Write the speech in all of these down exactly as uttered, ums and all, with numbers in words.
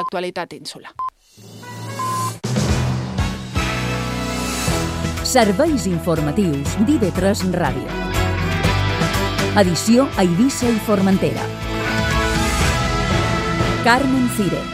d'actualitat ínsula. Serveis informatius d'I V tres Ràdio. Edició a Eivissa i Formentera. Carmen Cires.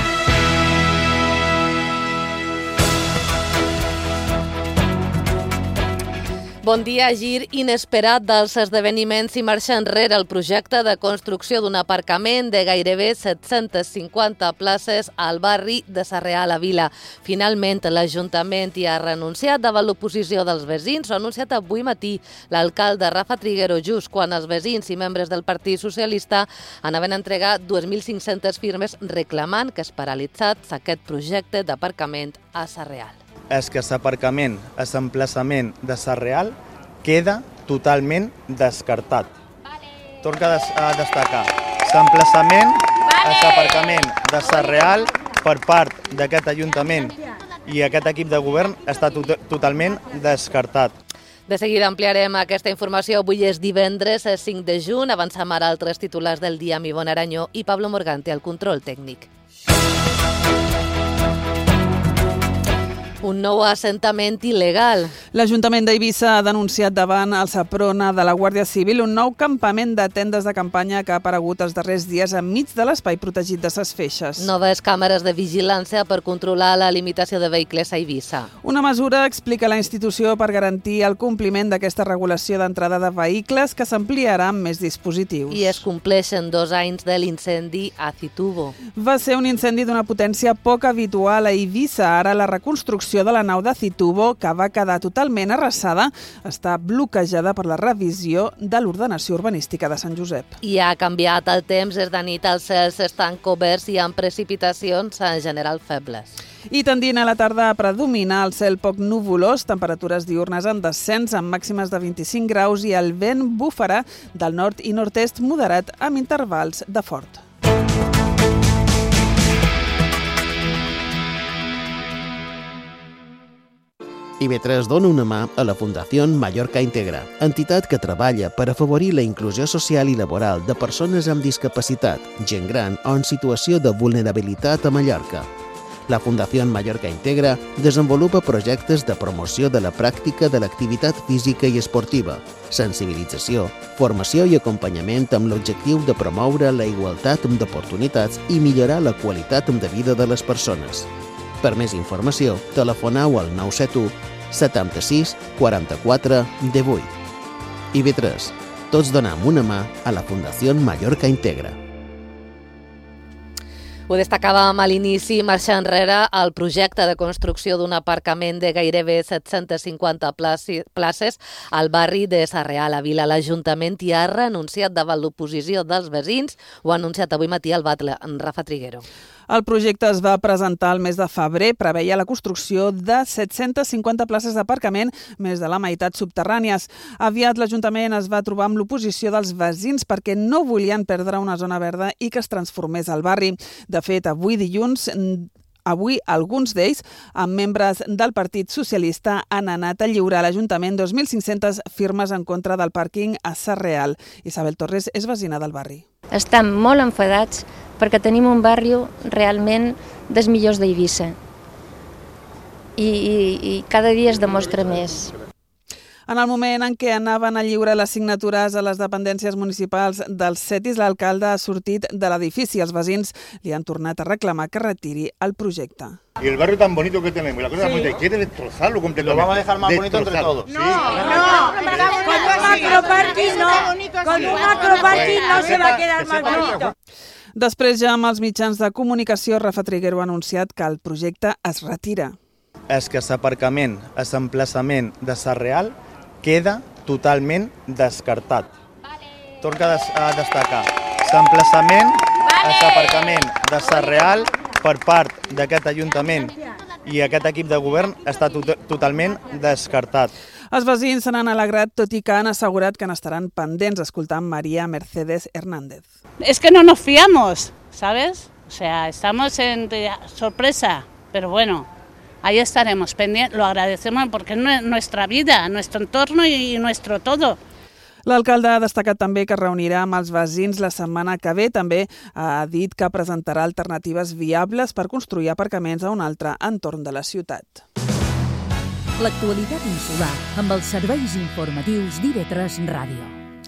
Bon dia. Gir inesperat dels esdeveniments i marxa enrere el projecte de construcció d'un aparcament de gairebé set-centes cinquanta places al barri de Sarrià a la Vila. Finalment, l'Ajuntament hi ha renunciat davant l'oposició dels veïns. Ho ha anunciat avui matí l'alcalde Rafa Triguero, just quan els veïns i membres del Partit Socialista anaven a entregar dues mil cinc-centes firmes reclamant que es paralitzat aquest projecte d'aparcament a Sarrià. És que l'aparcament a l'emplaçament de Sarrià queda totalment descartat. Torca a destacar, l'emplaçament a l'aparcament de Sarrià per part d'aquest Ajuntament i aquest equip de govern està tot, totalment descartat. De seguida ampliarem aquesta informació. Avui és divendres, cinc de juny. Avancem ara altres titulars del dia amb Ivonne Aranyó i Pablo Morgante al control tècnic. Un nou assentament il·legal. L'Ajuntament d'Eivissa ha denunciat davant el Seprona de la Guàrdia Civil un nou campament de tendes de campanya que ha aparegut els darrers dies enmig de l'espai protegit de Ses Feixes. Noves càmeres de vigilància per controlar la limitació de vehicles a Eivissa. Una mesura, explica la institució, per garantir el compliment d'aquesta regulació d'entrada de vehicles que s'ampliarà amb més dispositius. I es compleixen dos anys de l'incendi a Citubo. Va ser un incendi d'una potència poc habitual a Eivissa. Ara la reconstrucció de la nau de Citubo, que va quedar totalment arrasada, està bloquejada per la revisió de l'ordenació urbanística de Sant Josep. I ha canviat el temps, és de nit, els cels estan coberts i amb precipitacions en general febles. I tendint a la tarda a predominar el cel poc nuvolós, temperatures diurnes en descens amb màximes de vint-i-cinc graus i el vent bufarà del nord i nord-est moderat amb intervals de fort. I V tres dona una mà a la Fundació Mallorca Integra, entitat que treballa per afavorir la inclusió social i laboral de persones amb discapacitat, gent gran o en situació de vulnerabilitat a Mallorca. La Fundació Mallorca Integra desenvolupa projectes de promoció de la pràctica de l'activitat física i esportiva, sensibilització, formació i acompanyament amb l'objectiu de promoure la igualtat d'oportunitats i millorar la qualitat de vida de les persones. Per més informació, telefoneu al nou set u setanta-sis quaranta-quatre divuit. I V tres. Tots donem una mà a la Fundació Mallorca Integra. Ho destacàvem a l'inici, marxa enrere el projecte de construcció d'un aparcament de gairebé set-centes cinquanta places al barri de Sarrià a la Vila. L'Ajuntament hi ha renunciat davant l'oposició dels veïns. Ho ha anunciat avui matí el batlle, en Rafa Triguero. El projecte es va presentar el mes de febrer, preveia la construcció de set-centes cinquanta places d'aparcament, més de la meitat subterrànies. Aviat l'Ajuntament es va trobar amb l'oposició dels veïns perquè no volien perdre una zona verda i que es transformés al barri. De fet, avui dilluns, Avui, alguns d'ells, amb membres del Partit Socialista, han anat a lliurar a l'Ajuntament dos mil cinc-centes firmes en contra del pàrquing a Sarrià. Isabel Torres és veïna del barri. Estem molt enfadats perquè tenim un barri realment dels millors d'Eivissa I, i, i cada dia es demostra més. En el moment en què anaven a lliurar les signatures a les dependències municipals dels Cetis, l'alcalde ha sortit de l'edifici. Els veïns li han tornat a reclamar que retiri el projecte. Y el barrio tan bonito que tenemos, y la cosa sí. tan bonita, quiere destrozarlo completamente. Lo vamos a dejar más bonito entre todos. No, no, con un macroparking no, con un macroparking no se va a quedar más bonito. Després, ja amb els mitjans de comunicació, Rafa Triguero ha anunciat que el projecte es retira. És que l'aparcament a l'emplaçament de Sarrià queda totalment descartat. Torca a destacar, l'emplaçament a l'aparcament de Sarrià per part d'aquest Ajuntament i aquest equip de govern està tot, totalment descartat. Els veïns se n'han alegrat, tot i que han assegurat que n'estaran pendents, escoltant María Mercedes Hernández. Es que no nos fiamos, ¿sabes? O sea, estamos en sorpresa, pero bueno, ahí estaremos pendientes, lo agradecemos porque es nuestra vida, nuestro entorno y nuestro todo. L'alcalde ha destacat també que es reunirà amb els veïns la setmana que ve. També ha dit que presentarà alternatives viables per construir aparcaments a un altre entorn de la ciutat. L'actualitat insular amb els serveis informatius d'I V tres Ràdio.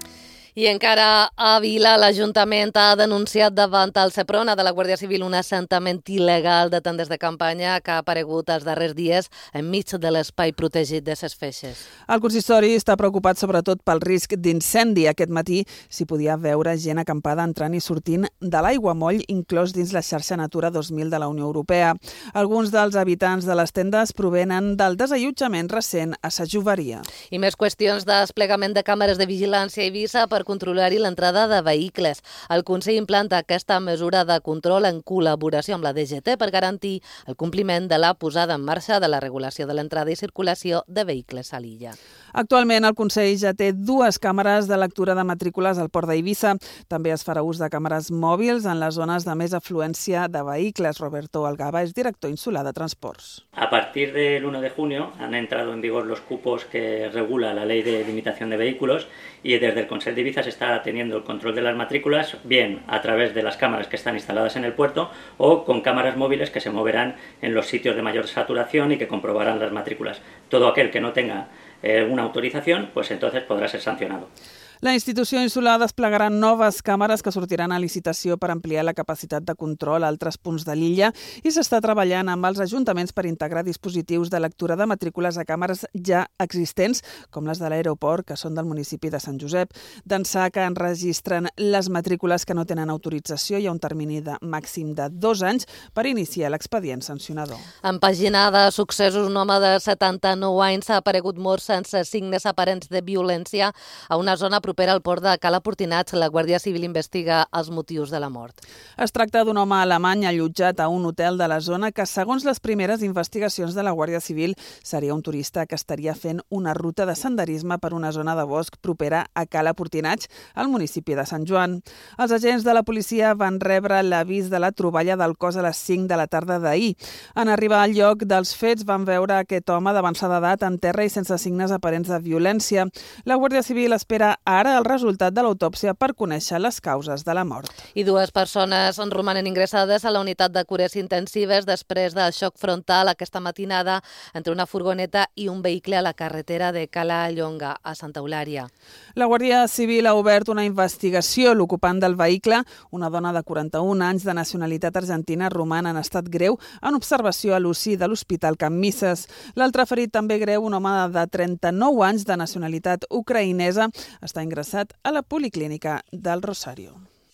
I encara a Vila, l'Ajuntament ha denunciat davant el Seprona de la Guàrdia Civil un assentament il·legal de tendes de campanya que ha aparegut els darrers dies enmig de l'espai protegit de ses feixes. El consistori està preocupat sobretot pel risc d'incendi. Aquest matí s'hi podia veure gent acampada entrant i sortint de l'aiguamoll inclòs dins la xarxa Natura dos mil de la Unió Europea. Alguns dels habitants de les tendes provenen del desallotjament recent a sa Joveria. I més qüestions de desplegament de càmeres de vigilància a Eivissa per controlar-hi l'entrada de vehicles. El Consell implanta aquesta mesura de control en col·laboració amb la D G T per garantir el compliment de la posada en marxa de la regulació de l'entrada i circulació de vehicles a l'illa. Actualment el Consell ja té dues càmeres de lectura de matrícules al port d'Eivissa. També es farà ús de càmeres mòbils en les zones de més afluència de vehicles. Roberto Algaba és director insular de Transports. A partir del uno de junio han entrado en vigor los cupos que regula la Ley de Limitación de Vehículos y desde el Consell d'Eivissa se está teniendo el control de las matrículas bien a través de las cámaras que están instaladas en el puerto o con cámaras móviles que se moverán en los sitios de mayor saturación y que comprobarán las matrículas. Todo aquel que no tenga eh, una autorización, pues entonces podrá ser sancionado. La institució insular desplegarà noves càmeres que sortiran a licitació per ampliar la capacitat de control a altres punts de l'illa i s'està treballant amb els ajuntaments per integrar dispositius de lectura de matrícules a càmeres ja existents, com les de l'aeroport, que són del municipi de Sant Josep. D'ençà que enregistren les matrícules que no tenen autorització, hi ha un termini de màxim de dos anys per iniciar l'expedient sancionador. En pàgina de successos, un home de setanta-nou anys ha aparegut mort sense signes aparents de violència a una zona propera al port de Cala Portinats. La Guàrdia Civil investiga els motius de la mort. Es tracta d'un home alemany allotjat a un hotel de la zona que, segons les primeres investigacions de la Guàrdia Civil, seria un turista que estaria fent una ruta de senderisme per una zona de bosc propera a Cala Portinats, al municipi de Sant Joan. Els agents de la policia van rebre l'avís de la troballa del cos a les cinc de la tarda d'ahir. En arribar al lloc dels fets van veure aquest home d'avançada edat en terra i sense signes aparents de violència. La Guàrdia Civil espera ara el resultat de l'autòpsia per conèixer les causes de la mort. I dues persones romanen ingressades a la unitat de cures intensives després del xoc frontal aquesta matinada entre una furgoneta i un vehicle a la carretera de Cala Llonga, a Santa Eulària. La Guàrdia Civil ha obert una investigació. L'ocupant del vehicle, una dona de quaranta-un anys de nacionalitat argentina, roman en estat greu en observació a l'U C I de l'Hospital Can Misses. L'altre ferit, també greu, un home de trenta-nou anys de nacionalitat ucraïnesa, està ingressat a la Policlínica del Rosario.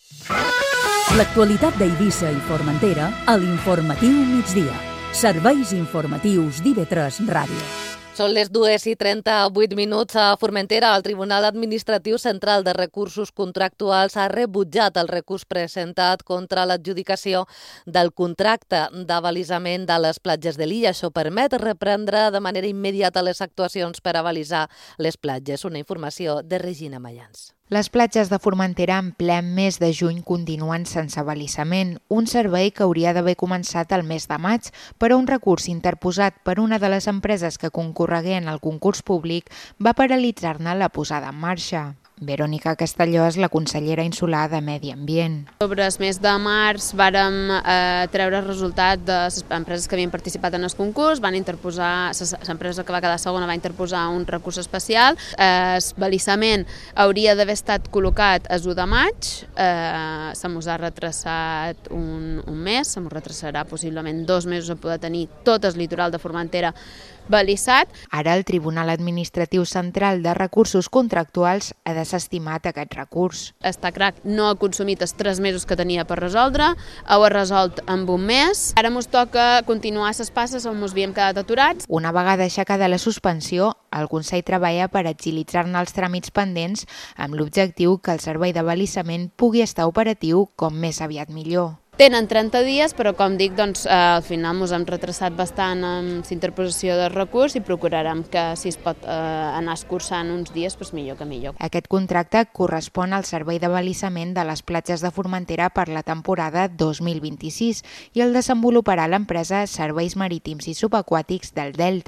L'actualitat d'Eivissa i Formentera a l'Informatiu Migdia. Serveis informatius d'I V tres Ràdio. Són les dues i trenta-vuit minuts. A Formentera. El Tribunal Administratiu Central de Recursos Contractuals ha rebutjat el recurs presentat contra l'adjudicació del contracte d'abalisament de les platges de l'illa. Això permet reprendre de manera immediata les actuacions per abalisar les platges. Una informació de Regina Mayans. Les platges de Formentera en ple mes de juny continuen sense abalissament, un servei que hauria d'haver començat el mes de maig, però un recurs interposat per una de les empreses que concorregué en el concurs públic va paralitzar-ne la posada en marxa. Verònica Castelló és la consellera insular de Medi Ambient. Sobre el mes de març vàrem eh, treure el resultat de les empreses que havien participat en el concurs, van interposar, l'empresa que va quedar segona va interposar un recurs especial. Eh, el balissament hauria d'haver estat col·locat el u de maig, eh, se mos ha retrasat un, un mes, se mos retrasarà possiblement dos mesos a poder tenir tot el litoral de Formentera balissat. Ara el Tribunal Administratiu Central de Recursos Contractuals ha desestimat aquest recurs. Està clar, no ha consumit els tres mesos que tenia per resoldre, ho ha resolt en un mes. Ara ens toca continuar les passes on ens havíem quedat aturats. Una vegada aixecada la suspensió, el Consell treballa per agilitzar-ne els tràmits pendents amb l'objectiu que el servei de balissament pugui estar operatiu com més aviat millor. Tenen trenta dies, però com dic, doncs, eh, al final ens hem retrasat bastant amb l'interposició del recurs i procurarem que si es pot eh, anar escurçant uns dies, doncs millor que millor. Aquest contracte correspon al servei de balissament de les platges de Formentera per la temporada dos mil vint-i-sis i el desenvoluparà l'empresa Serveis Marítims i Subaquàtics del Delta.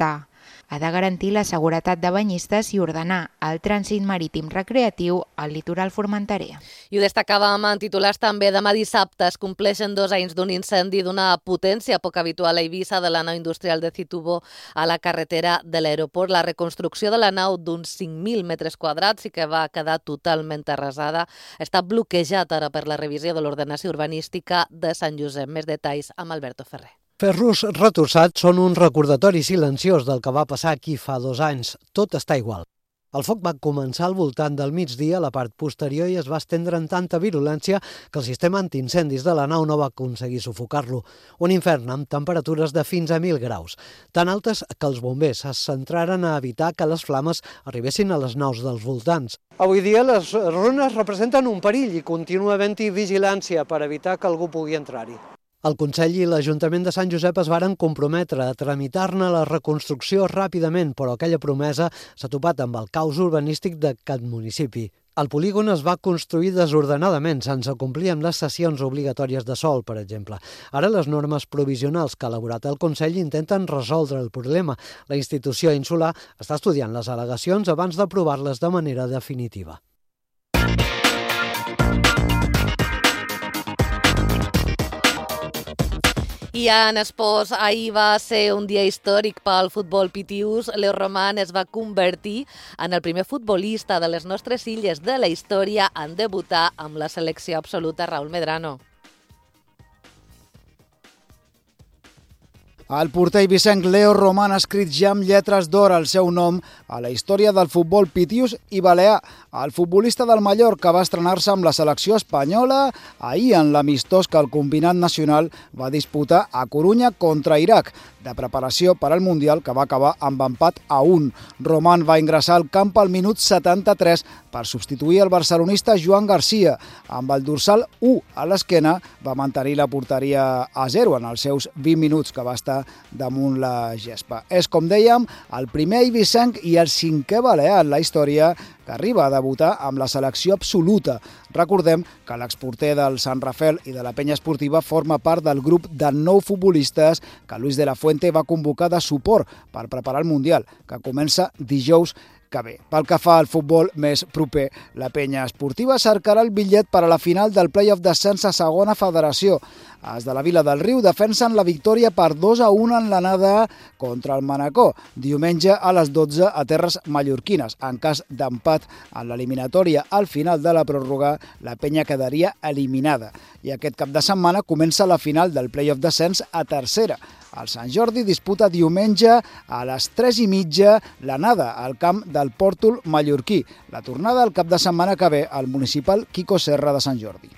Ha de garantir la seguretat de banyistes i ordenar el trànsit marítim recreatiu al litoral formenterer. I ho destacàvem en titulars també. Demà dissabte es compleixen dos anys d'un incendi d'una potència poc habitual a Eivissa de la nau industrial de Citubo a la carretera de l'aeroport. La reconstrucció de la nau d'uns cinc mil metres quadrats i que va quedar totalment arrasada està bloquejat ara per la revisió de l'ordenació urbanística de Sant Josep. Més detalls amb Alberto Ferrer. Ferros retorçats són un recordatori silenciós del que va passar aquí fa dos anys. Tot està igual. El foc va començar al voltant del migdia a la part posterior i es va estendre amb tanta virulència que el sistema antiincendis de la nau no va aconseguir sufocar-lo. Un infern amb temperatures de fins a mil graus, tan altes que els bombers es centraren a evitar que les flames arribessin a les naus dels voltants. Avui dia les runes representen un perill i continua havent-hi vigilància per evitar que algú pugui entrar-hi. El Consell i l'Ajuntament de Sant Josep es varen comprometre a tramitar-ne la reconstrucció ràpidament, però aquella promesa s'ha topat amb el caos urbanístic d'aquest municipi. El polígon es va construir desordenadament, sense complir amb les sessions obligatòries de sòl, per exemple. Ara les normes provisionals que ha elaborat el Consell intenten resoldre el problema. La institució insular està estudiant les al·legacions abans d'aprovar-les de manera definitiva. I en esports, ahir va ser un dia històric pel futbol pitius. Leo Roman es va convertir en el primer futbolista de les nostres illes de la història en debutar amb la selecció absoluta. Raúl Medrano. El porter eivissenc Leo Roman ha escrit ja amb lletres d'or el seu nom a la història del futbol pitius i balear. El futbolista del Mallorca va estrenar-se amb la selecció espanyola ahir en l'amistós que el combinat nacional va disputar a Corunya contra Iraq, de preparació per al Mundial que va acabar amb empat a un. Roman va ingressar al camp al minut setanta-tres per substituir el barcelonista Joan Garcia. Amb el dorsal u a l'esquena va mantenir la porteria a zero en els seus vint minuts que va estar damunt la gespa. És, com dèiem, el primer eivissenc i el cinquè balear en la història que arriba a debutar amb la selecció absoluta. Recordem que l'exporter del Sant Rafel i de la penya esportiva forma part del grup de nou futbolistes que Luis de la Fuente va convocar de suport per preparar el Mundial, que comença dijous que ve. Pel que fa al futbol més proper, la penya esportiva cercarà el bitllet per a la final del play-off d'ascens a segona federació. Els de la Vila del Riu defensen la victòria per dos a un en l'anada contra el Manacor, diumenge a les dotze a terres mallorquines. En cas d'empat en l'eliminatòria al final de la pròrroga, la penya quedaria eliminada. I aquest cap de setmana comença la final del play-off d'ascens a tercera. El Sant Jordi disputa diumenge a les tres i mitja l'anada al camp del Pòrtol mallorquí. La tornada el cap de setmana que ve al municipal Quico Serra de Sant Jordi.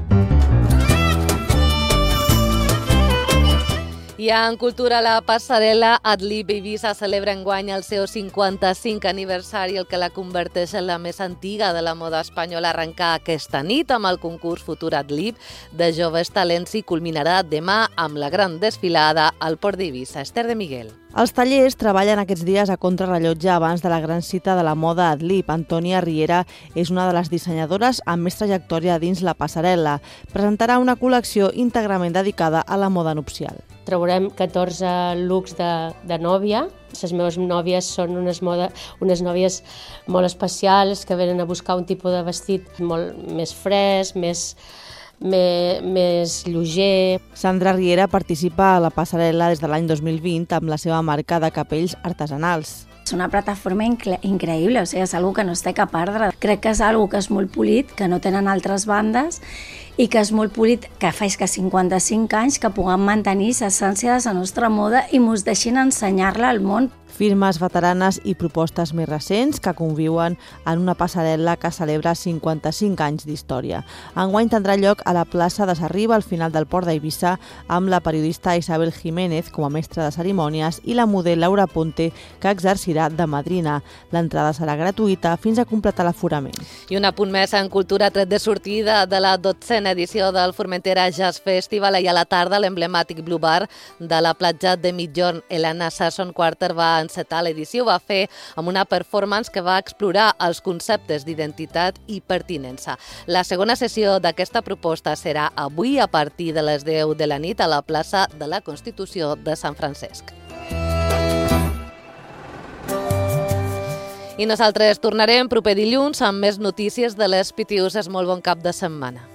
I en cultura, la passarel·la Adlib Eivissa celebra enguany el seu cinquanta-cinquè aniversari, el que la converteix en la més antiga de la moda espanyola. Arrencar aquesta nit amb el concurs Futur Adlib de joves talents i culminarà demà amb la gran desfilada al Port d'Eivissa. Esther de Miguel. Els tallers treballen aquests dies a contrarrellotge abans de la gran cita de la moda Adlib. Antònia Riera és una de les dissenyadores amb més trajectòria dins la passarel·la. Presentarà una col·lecció íntegrament dedicada a la moda nupcial. Traurem catorze looks de, de nòvia. Les meves nòvies són unes, moda, unes nòvies molt especials que venen a buscar un tipus de vestit molt més fresc, més... Més, més lleuger. Sandra Riera participa a la passarel·la des de l'any dos mil vint amb la seva marca de capells artesanals. És una plataforma increïble, o sigui, és una que no es té que perdre. Crec que és una que és molt polit, que no tenen altres bandes i que és molt polit, que fa que cinquanta-cinc anys que puguem mantenir l'essència de la nostra moda i mos deixin ensenyar-la al món. Firmes veteranes i propostes més recents que conviuen en una passarel·la que celebra cinquanta-cinc anys d'història. Enguany tindrà lloc a la plaça de Sarriba, al final del Port d'Eivissa, amb la periodista Isabel Jiménez com a mestra de cerimònies i la model Laura Ponte, que exercirà de madrina. L'entrada serà gratuïta fins a completar l'aforament. I un apunt més en cultura, tret de sortida de la dotzena edició del Formentera Jazz Festival. Ahir a la tarda, l'emblemàtic Blue Bar de la platja de Mitjorn, Elena Sasson Quarter, va encetar l'edició. Va fer amb una performance que va explorar els conceptes d'identitat i pertinença. La segona sessió d'aquesta proposta serà avui a partir de les deu de la nit a la plaça de la Constitució de Sant Francesc. I nosaltres tornarem proper dilluns amb més notícies de les Pitiuses. Molt bon cap de setmana.